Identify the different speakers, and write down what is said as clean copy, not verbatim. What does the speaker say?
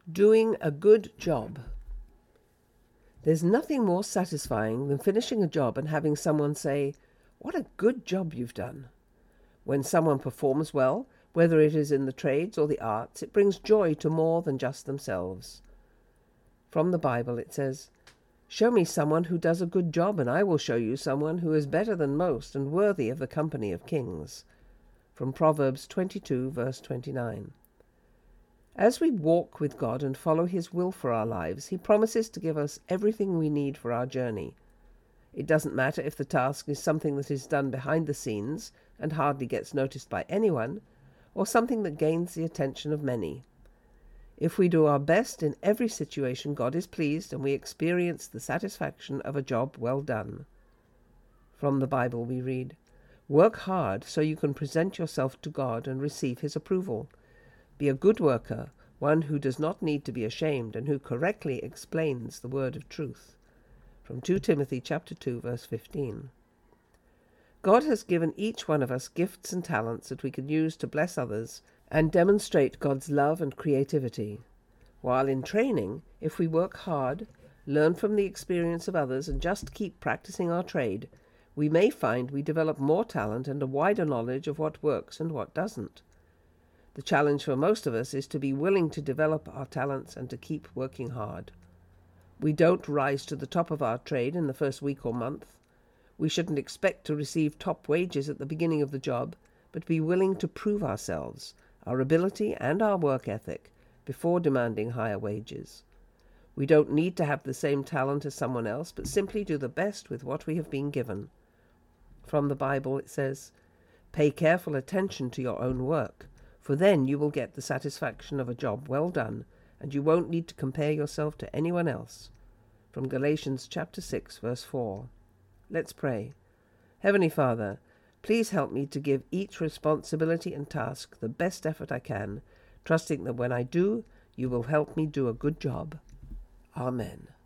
Speaker 1: Doing a good job. There's nothing more satisfying than finishing a job and having someone say, "What a good job you've done." When someone performs well, whether it is in the trades or the arts, it brings joy to more than just themselves. From the Bible it says, "Show me someone who does a good job, and I will show you someone who is better than most and worthy of the company of kings." From Proverbs 22, verse 29. As we walk with God and follow His will for our lives, He promises to give us everything we need for our journey. It doesn't matter if the task is something that is done behind the scenes and hardly gets noticed by anyone, or something that gains the attention of many. If we do our best in every situation, God is pleased and we experience the satisfaction of a job well done. From the Bible we read, "Work hard so you can present yourself to God and receive His approval. Be a good worker, one who does not need to be ashamed and who correctly explains the word of truth." From 2 Timothy chapter 2, verse 15. God has given each one of us gifts and talents that we can use to bless others and demonstrate God's love and creativity. While in training, if we work hard, learn from the experience of others, and just keep practicing our trade, we may find we develop more talent and a wider knowledge of what works and what doesn't. The challenge for most of us is to be willing to develop our talents and to keep working hard. We don't rise to the top of our trade in the first week or month. We shouldn't expect to receive top wages at the beginning of the job, but be willing to prove ourselves, our ability and our work ethic, before demanding higher wages. We don't need to have the same talent as someone else, but simply do the best with what we have been given. From the Bible it says, "Pay careful attention to your own work, for then you will get the satisfaction of a job well done, and you won't need to compare yourself to anyone else." From Galatians chapter 6, verse 4. Let's pray. Heavenly Father, please help me to give each responsibility and task the best effort I can, trusting that when I do, you will help me do a good job. Amen.